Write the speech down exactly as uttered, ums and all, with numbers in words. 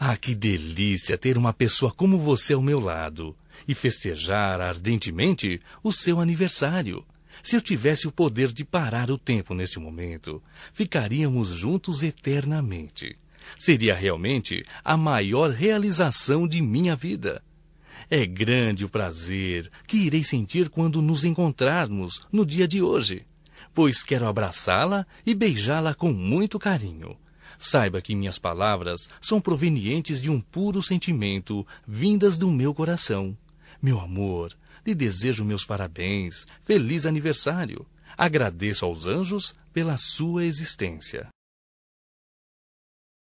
Ah, que delícia ter uma pessoa como você ao meu lado e festejar ardentemente o seu aniversário. Se eu tivesse o poder de parar o tempo neste momento, ficaríamos juntos eternamente. Seria realmente a maior realização de minha vida. É grande o prazer que irei sentir quando nos encontrarmos no dia de hoje, pois quero abraçá-la e beijá-la com muito carinho. Saiba que minhas palavras são provenientes de um puro sentimento, vindas do meu coração. Meu amor, lhe desejo meus parabéns, feliz aniversário. Agradeço aos anjos pela sua existência.